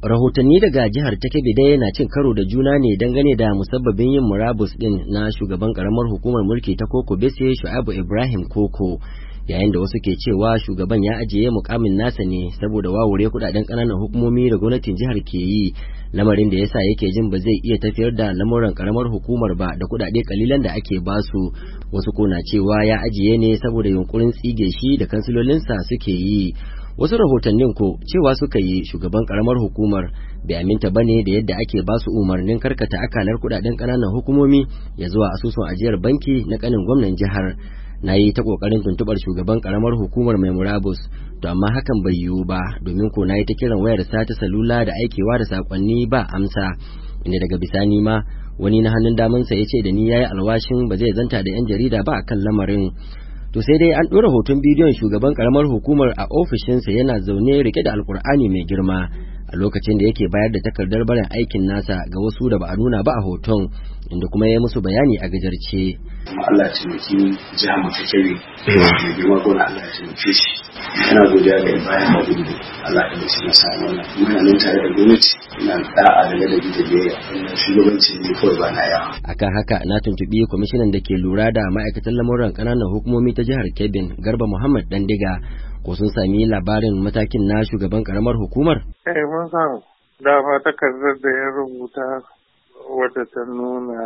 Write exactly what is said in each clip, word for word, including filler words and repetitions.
Rahotanni daga jihar ta Kebbi dai na cin karo da juna ne dangane da musabbabin yin murabus din na shugaban karamar hukumar mulki ta Koko Bese Shu'aibu Ibrahim Koko, yayin da wasu ke cewa shugaban ya ajiye mukamin nasa ne saboda wawure kudaden kananan hukumomi da gwamnatin jihar ke yi, lamarin da yasa yake jin ba zai iya tafiyar da lamuran karamar hukumar ba da kudade kalilan da ake basu. Wasu ko na cewa ya ajiye ne saboda yunkurin tsige shi da kansilolinsa suke yi. Wasu rahotannin ko cewa suka yi shugaban karamar hukumar bai aminta bane da yadda ake basu umarnin karkata akalar kudaden kananan hukumomi ya zuwa asusun ajiyar banki na kanin gwamnan jihar. Na yi ta kokarin tuntubar shugaban karamar hukumar mai murabus, to amma hakan bai yiwu ba, domin ko na yi ta kiran wayar sa ta salula da aikewa da sakonni ba amsa, inda daga bisani ma wani na hannun damansa ya ce da ni yayi alwashin ba zai zanta da yan jarida ba akan lamarin. To sai dai an ɗora hoton bidiyon shugaban karamar hukumar a ofishinsa yana zaune rike da alkur'ani mai girma a lokacin da yake bayar da takardar barin aikin nasa ga wasu da ba a nuna ba a hoton, inda kuma ya musu bayani a gajarce. Allah ya taimaki jihar mu ta Kebbi, mai girma gona Allah ya taimake shi. Yana godiya ga bayan da gudu Allah ya taimake masa wannan. Muna nan tare da gwamnati, ina da'a da ladabi da biyayya. Wannan shugabanci ne kawai ba na yawa. Akan haka na tuntubi kwamishinan da ke lura da ma'aikatan lamuran ƙananan hukumomi ta jihar Kebbi, Garba Muhammad Dandiga, ko sun sami labarin matakin na shugaban karamar hukumar? Eh mun samu dama takardar da ya rubuta wadda ta nuna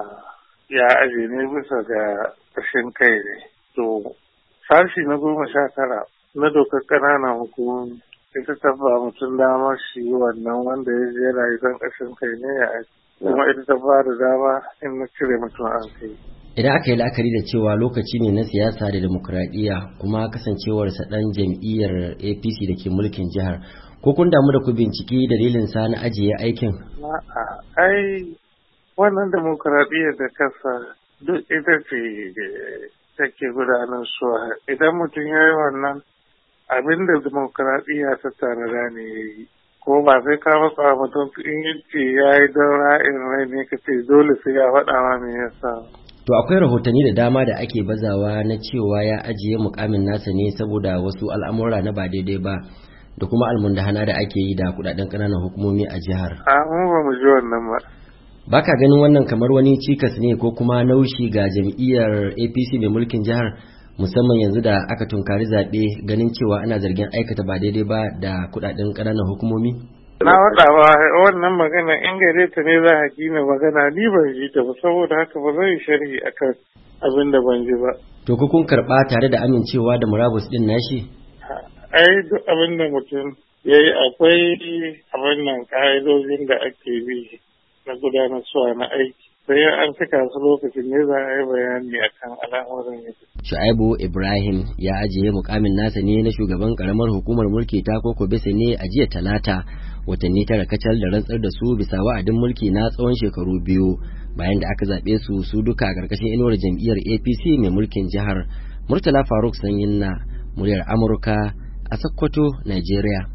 ya aje ne bisa ga ƙashin kai ne. To sashi na goma sha tara na dokar ƙananan hukumomi ita ta ba mutum dama shi wannan wanda ya je rayuwar ƙashin kai ne ya aji, kuma ita ta ba da dama in na cire mutum an kai. Idan aka yi la'akari da cewa lokaci ne na siyasa da demokuraɗiyya kuma kasancewarsa ɗan jam'iyyar A P C da ke mulkin jihar, ko kun damu da ku binciki dalilin sa na ajiye aikin? A'a, ai wannan demokuraɗiyya da kasa duk ita ce take gudanar suwa. Idan mutum ya yi wannan abin da demokuraɗiyya ta tanada ne ya yi, ko ba sai ka matsa mutum in yi ce ya yi don ra'in rai ne ka ce dole sai ya faɗa ma me yasa. To akwai rahotanni da dama da ake bazawa na cewa ya ajiye mukamin nasa ne saboda wasu al'amura na ba daidai ba da kuma almundahana da ake yi da kudaden ƙananan hukumomi a jihar. A mu ba mu ji wannan ba. Baka ganin wannan kamar wani cikas ne ko kuma naushi ga jam'iyyar A P C mai mulkin jihar, musamman yanzu da aka tunkari zaɓe, ganin cewa ana zargin aikata ba daidai ba da kudaden ƙananan hukumomi? Na faɗa ba wannan magana in gare ta ne za a gina magana, ni ban ji ta ba, saboda haka ba zai sharhi akan abin da ban ji ba. To ku kun karɓa tare da amincewa da murabus ɗin nashi? Ai duk abin da mutum ya yi akwai abin nan ƙa'idojin da ake bi na gudanarwa na aiki. Sai an cika su lokacin ne za a yi bayani akan al'amuran yadda. Shu'aibu Ibrahim ya ajiye mukamin nasa ne na shugaban karamar hukumar mulki ta Koko Bese ne a jiya Talata, watanni tara kacal da rantsar da su bisa wa'adin mulki na tsawon shekaru biyu, bayan da aka zaɓe su su duka a ƙarƙashin inuwar jam'iyyar A P C mai mulkin jihar. Murtala Faruk Sanyinna, muryar Amurka a Sokoto, Najeriya.